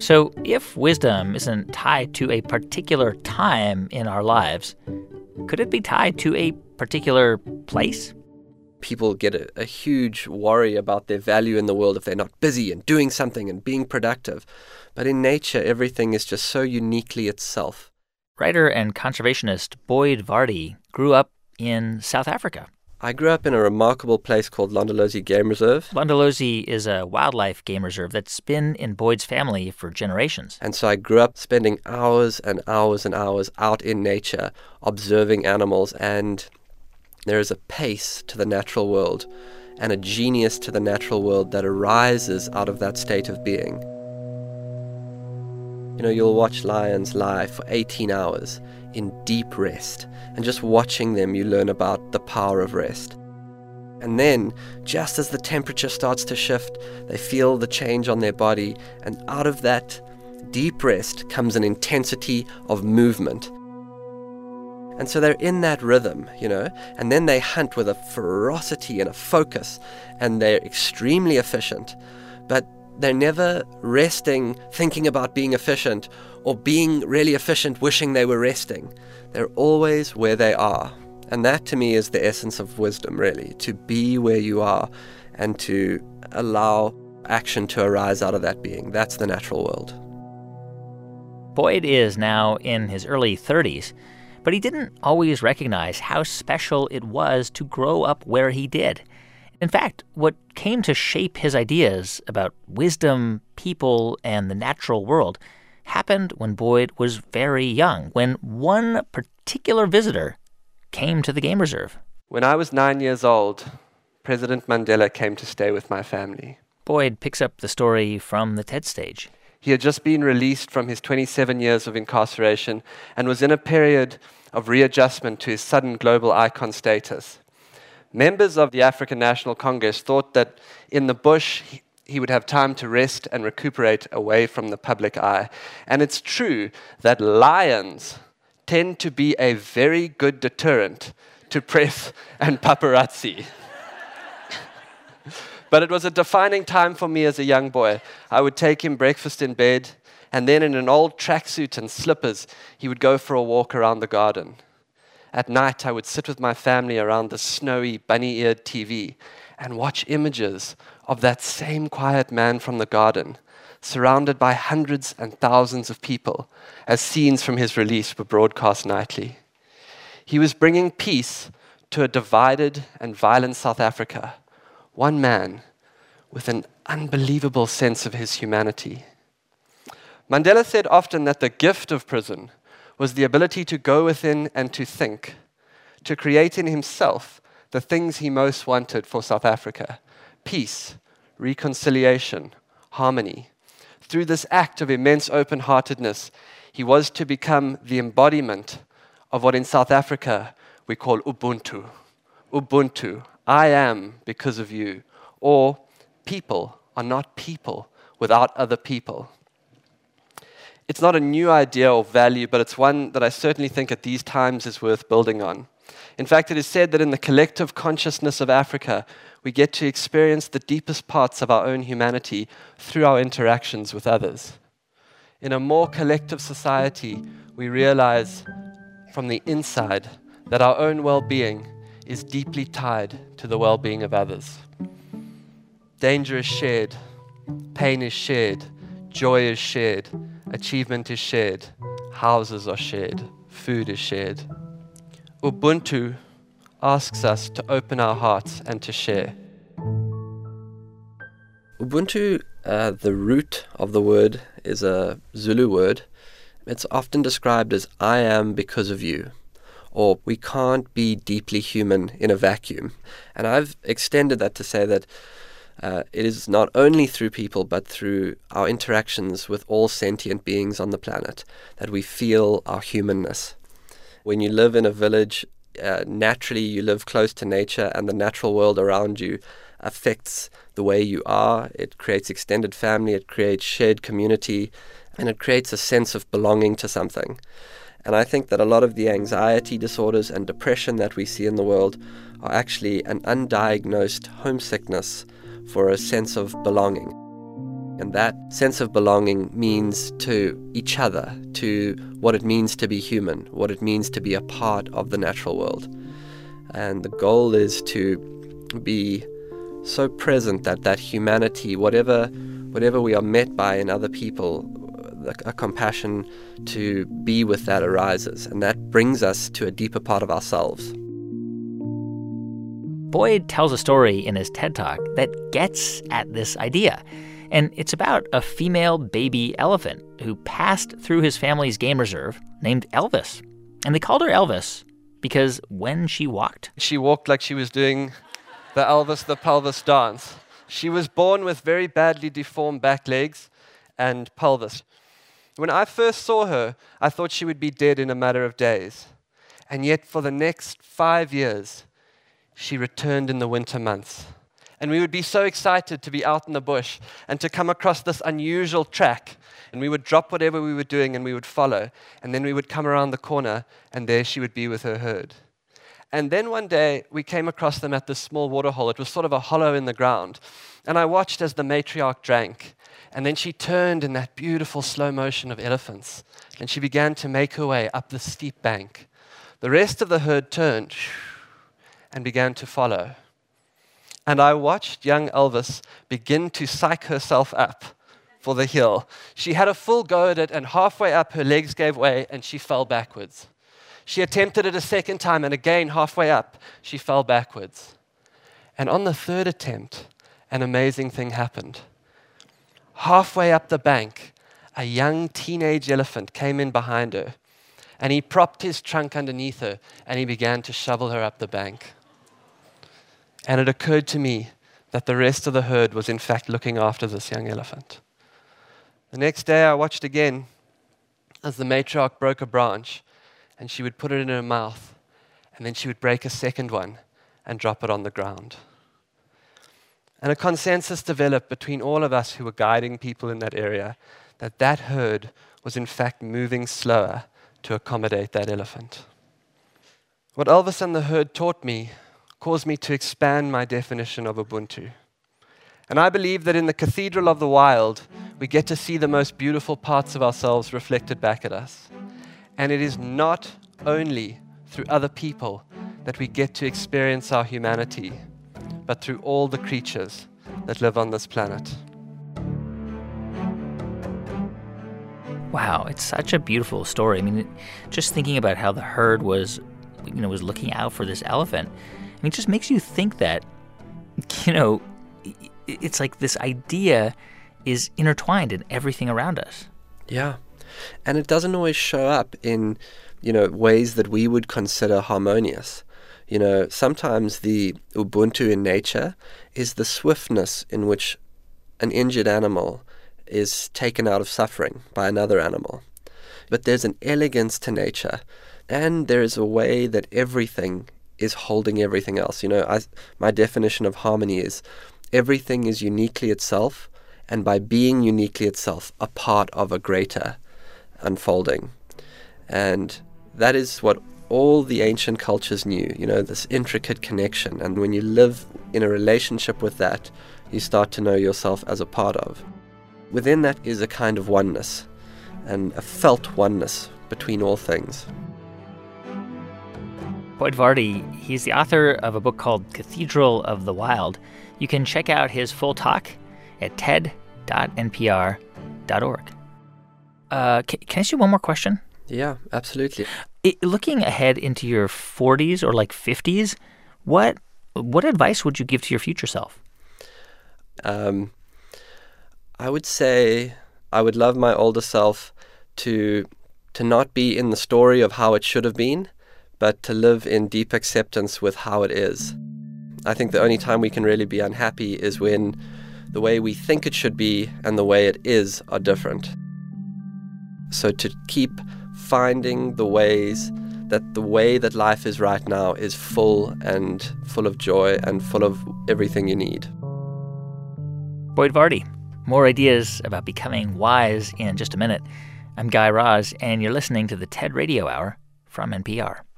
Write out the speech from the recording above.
So if wisdom isn't tied to a particular time in our lives, could it be tied to a particular place? People get a huge worry about their value in the world if they're not busy and doing something and being productive. But in nature, everything is just so uniquely itself. Writer and conservationist Boyd Vardy grew up in South Africa. I grew up in a remarkable place called Londolozi Game Reserve. Londolozi is a wildlife game reserve that's been in Boyd's family for generations. And so I grew up spending hours and hours and hours out in nature, observing animals, and there is a pace to the natural world and a genius to the natural world that arises out of that state of being. You know, you'll watch lions lie for 18 hours in deep rest, and just watching them, you learn about the power of rest. And then, just as the temperature starts to shift, they feel the change on their body, and out of that deep rest comes an intensity of movement. And so they're in that rhythm, you know, and then they hunt with a ferocity and a focus, and they're extremely efficient, but they're never resting, thinking about being efficient, or being really efficient, wishing they were resting. They're always where they are. And that, to me, is the essence of wisdom, really, to be where you are and to allow action to arise out of that being. That's the natural world. Boyd is now in his early 30s, but he didn't always recognize how special it was to grow up where he did. In fact, what came to shape his ideas about wisdom, people, and the natural world happened when Boyd was very young, when one particular visitor came to the game reserve. When I was 9 years old, President Mandela came to stay with my family. Boyd picks up the story from the TED stage. He had just been released from his 27 years of incarceration and was in a period of readjustment to his sudden global icon status. Members of the African National Congress thought that in the bush he would have time to rest and recuperate away from the public eye. And it's true that lions tend to be a very good deterrent to press and paparazzi. But it was a defining time for me as a young boy. I would take him breakfast in bed, and then in an old tracksuit and slippers, he would go for a walk around the garden. At night, I would sit with my family around the snowy, bunny-eared TV and watch images of that same quiet man from the garden, surrounded by hundreds and thousands of people, as scenes from his release were broadcast nightly. He was bringing peace to a divided and violent South Africa, one man with an unbelievable sense of his humanity. Mandela said often that the gift of prison was the ability to go within and to think, to create in himself the things he most wanted for South Africa: peace, reconciliation, harmony. Through this act of immense open-heartedness, he was to become the embodiment of what in South Africa we call Ubuntu. Ubuntu, I am because of you, or people are not people without other people. It's not a new idea or value, but it's one that I certainly think at these times is worth building on. In fact, it is said that in the collective consciousness of Africa, we get to experience the deepest parts of our own humanity through our interactions with others. In a more collective society, we realize from the inside that our own well-being is deeply tied to the well-being of others. Danger is shared, pain is shared, joy is shared, achievement is shared, houses are shared, food is shared. Ubuntu asks us to open our hearts and to share. Ubuntu, the root of the word, is a Zulu word. It's often described as I am because of you, or we can't be deeply human in a vacuum. And I've extended that to say that it is not only through people, but through our interactions with all sentient beings on the planet that we feel our humanness. When you live in a village, naturally you live close to nature, and the natural world around you affects the way you are. It creates extended family, it creates shared community, and it creates a sense of belonging to something. And I think that a lot of the anxiety disorders and depression that we see in the world are actually an undiagnosed homesickness for a sense of belonging. And that sense of belonging means to each other, to what it means to be human, what it means to be a part of the natural world. And the goal is to be so present that humanity, whatever we are met by in other people, a compassion to be with that arises. And that brings us to a deeper part of ourselves. Boyd tells a story in his TED Talk that gets at this idea. And it's about a female baby elephant who passed through his family's game reserve named Elvis. And they called her Elvis because when she walked like she was doing the Elvis the pelvis dance. She was born with very badly deformed back legs and pelvis. When I first saw her, I thought she would be dead in a matter of days. And yet for the next 5 years, she returned in the winter months. And we would be so excited to be out in the bush and to come across this unusual track. And we would drop whatever we were doing and we would follow. And then we would come around the corner and there she would be with her herd. And then one day we came across them at this small waterhole. It was sort of a hollow in the ground. And I watched as the matriarch drank. And then she turned in that beautiful slow motion of elephants. And she began to make her way up the steep bank. The rest of the herd turned and began to follow. And I watched young Elvis begin to psych herself up for the hill. She had a full go at it, and halfway up, her legs gave way, and she fell backwards. She attempted it a second time, and again, halfway up, she fell backwards. And on the third attempt, an amazing thing happened. Halfway up the bank, a young teenage elephant came in behind her, and he propped his trunk underneath her, and he began to shovel her up the bank. And it occurred to me that the rest of the herd was in fact looking after this young elephant. The next day I watched again as the matriarch broke a branch, and she would put it in her mouth, and then she would break a second one and drop it on the ground. And a consensus developed between all of us who were guiding people in that area that herd was in fact moving slower to accommodate that elephant. What Elvis and the herd taught me caused me to expand my definition of Ubuntu. And I believe that in the Cathedral of the Wild, we get to see the most beautiful parts of ourselves reflected back at us. And it is not only through other people that we get to experience our humanity, but through all the creatures that live on this planet. Wow, it's such a beautiful story. I mean, just thinking about how the herd was looking out for this elephant, it just makes you think that, it's like this idea is intertwined in everything around us. Yeah. And it doesn't always show up in, ways that we would consider harmonious. Sometimes the Ubuntu in nature is the swiftness in which an injured animal is taken out of suffering by another animal. But there's an elegance to nature, and there is a way that everything is holding everything else. My definition of harmony is everything is uniquely itself, and by being uniquely itself, a part of a greater unfolding. And that is what all the ancient cultures knew, this intricate connection. And when you live in a relationship with that, you start to know yourself as a part of. Within that is a kind of oneness, and a felt oneness between all things. Boyd Varty, he's the author of a book called Cathedral of the Wild. You can check out his full talk at ted.npr.org. Can I ask you one more question? Yeah, absolutely. Looking ahead into your 40s or 50s, what advice would you give to your future self? I would say I would love my older self to not be in the story of how it should have been, but to live in deep acceptance with how it is. I think the only time we can really be unhappy is when the way we think it should be and the way it is are different. So to keep finding the ways that the way that life is right now is full of joy and full of everything you need. Boyd Varty, more ideas about becoming wise in just a minute. I'm Guy Raz, and you're listening to the TED Radio Hour from NPR.